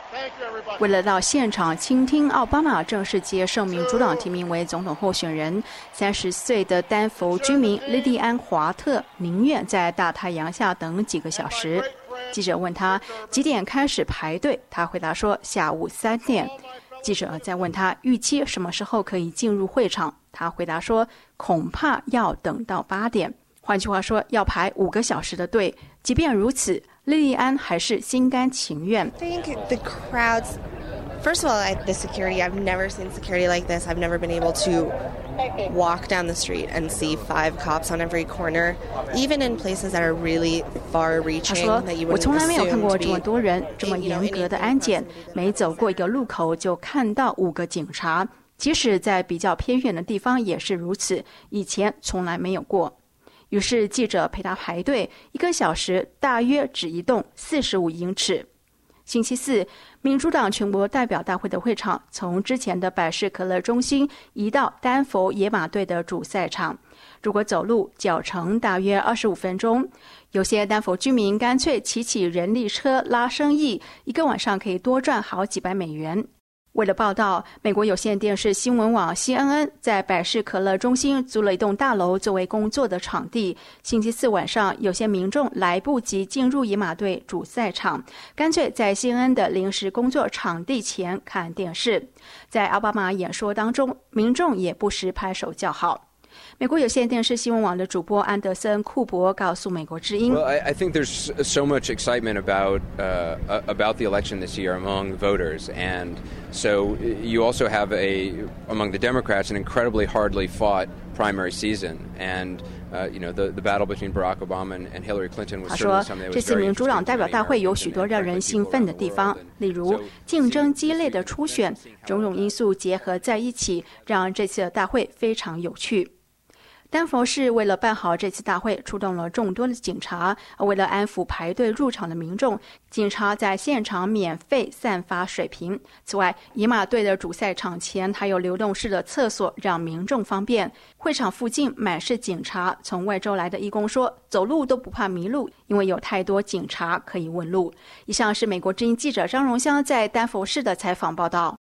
为了到现场倾听奥巴马正式接受民主党提名为总统候选人，30岁的丹佛居民莉莉安·华特宁愿在大太阳下等几个小时。记者问他几点开始排队，他回答说下午3点。记者再问他预期什么时候可以进入会场，他回答说恐怕要等到8点。换句话说，要排5个小时的队。即便如此，莉莉安还是心甘情愿。 I think the crowds, first of all, the security, I've never seen security like this. I've never been able to walk down the street and see 5 cops on every corner, even in places that are really far-reaching that you wouldn't assume to be. 我从来没有看过这么多人，这么严格的安检，每走过一个路口就看到5个警察，即使在比较偏远的地方也是如此，以前从来没有过。于是记者陪他排队1个小时，大约只移动45英尺。星期四，民主党全国代表大会的会场从之前的百事可乐中心移到丹佛野马队的主赛场。如果走路，脚程大约25分钟。有些丹佛居民干脆骑起人力车拉生意，1个晚上可以多赚好几百美元。为了报道，美国有线电视新闻网 CNN 在百事可乐中心租了一栋大楼作为工作的场地。星期四晚上，有些民众来不及进入野马队主赛场，干脆在 CNN 的临时工作场地前看电视。在奥巴马演说当中，民众也不时拍手叫好。美国有线电视新闻网的主播安德森·库珀告诉美国之音 Well, I think there's so much excitement about the election this year among voters, and so you also have among the Democrats an incredibly hardly fought primary season, and the battle between Barack Obama and Hillary Clinton was certainly something that was very interesting. 这次民主党代表大会有许多让人兴奋的地方，例如竞争激烈的初选，种种因素结合在一起，让这次的大会非常有趣。丹佛市为了办好这次大会，出动了众多的警察。为了安抚排队入场的民众，警察在现场免费散发水瓶。此外，野马队的主赛场前还有流动式的厕所，让民众方便。会场附近满是警察。从外州来的义工说，走路都不怕迷路，因为有太多警察可以问路。以上是美国之音记者张荣香在丹佛市的采访报道。